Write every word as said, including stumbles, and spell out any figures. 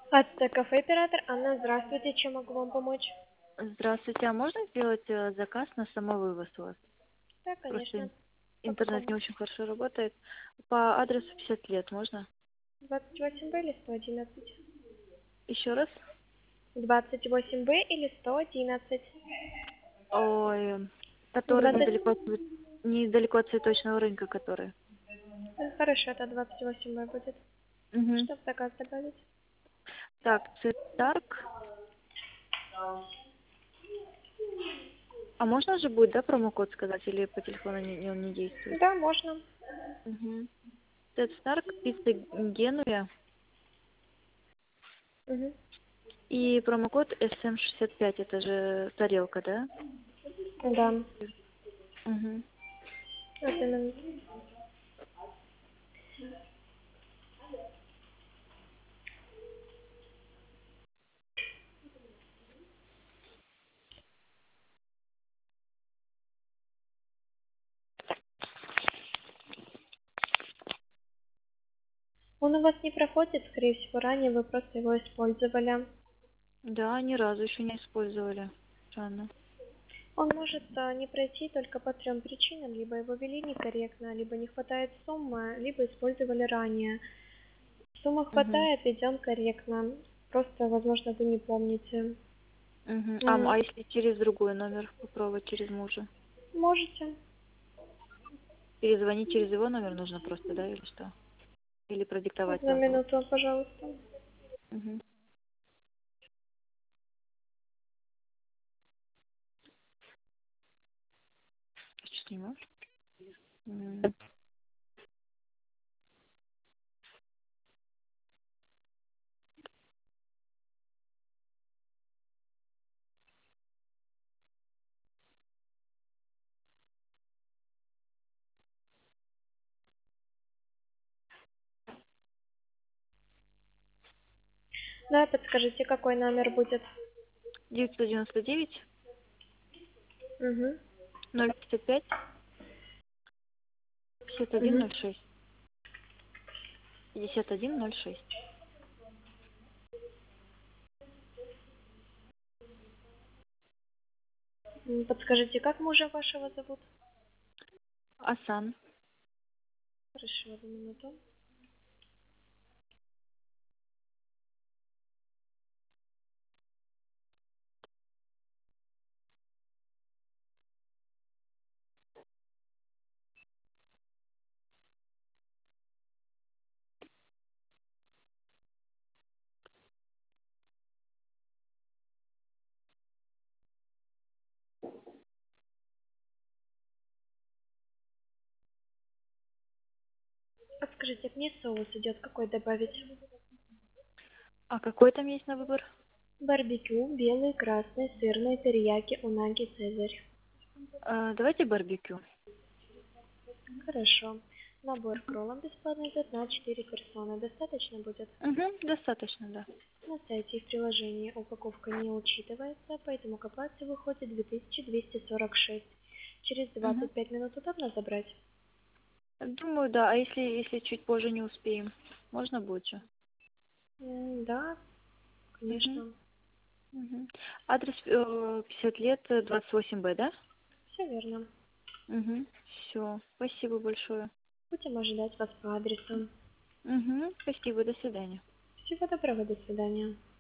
АТ кафе оператор Анна, здравствуйте, чем могу вам помочь? Здравствуйте, а можно сделать э, заказ на самовывоз у вас? Да, Просто конечно. ин- По интернет какому? не очень хорошо работает. По адресу пятьдесят лет, можно? двадцать восемь Б или сто одиннадцать? Еще раз? двадцать восемь Б или сто одиннадцать? Ой, э, который двадцать. недалеко от, цвет- недалеко от цветочного рынка, который. Ну, хорошо, это двадцать восемь Б будет. Угу. Что в заказ добавить? Так, цветарк. А можно же будет, да, промокод сказать, или по телефону не, не- он не действует? Да, можно. Угу. Цветарк, пицца Генуя Угу. и промокод эс эм шестьдесят пять, это же тарелка, да? Да. Угу. Одну минуту. Он у вас не проходит, скорее всего, ранее вы просто его использовали. Да, ни разу еще не использовали. Странно. Он может а, не пройти только по трем причинам. Либо его ввели некорректно, либо не хватает суммы, либо использовали ранее. Сумма Угу. хватает, ведем корректно. Просто, возможно, вы не помните. Угу. А, м, М, а если через другой номер попробовать, через мужа? Можете. Перезвонить через его номер нужно просто, да, или что? Или продиктовать Одну сотовый? минуту, пожалуйста. Угу. Что снимаешь? М. Да, подскажите, какой номер будет? девятьсот девяносто девять Угу. ноль пятьдесят пять пятьдесят один Угу. ноль шесть. пятьдесят один ноль шесть. Подскажите, как мужа вашего зовут? Асан. Хорошо, одну минуту. Подскажите, мне соус идет, какой добавить? А какой там есть на выбор? Барбекю, белый, красный, сырный, терияки, унаги, цезарь. А, давайте барбекю. Хорошо. Набор к роллам бесплатно идет на четыре персоны. Достаточно будет? Угу, достаточно, да. На сайте и в приложении упаковка не учитывается, поэтому к оплате выходит две тысячи двести сорок шесть. Через Угу. двадцать пять минут удобно забрать? Думаю, да. А если, если чуть позже не успеем, можно будет же? М, Да, Угу. конечно. Угу. Адрес э, пятьдесят лет, э, двадцать восемь Б, да? Все верно. Угу. Все. Спасибо большое. Будем ожидать вас по адресу. Угу. Спасибо. До свидания. Всего доброго, до свидания.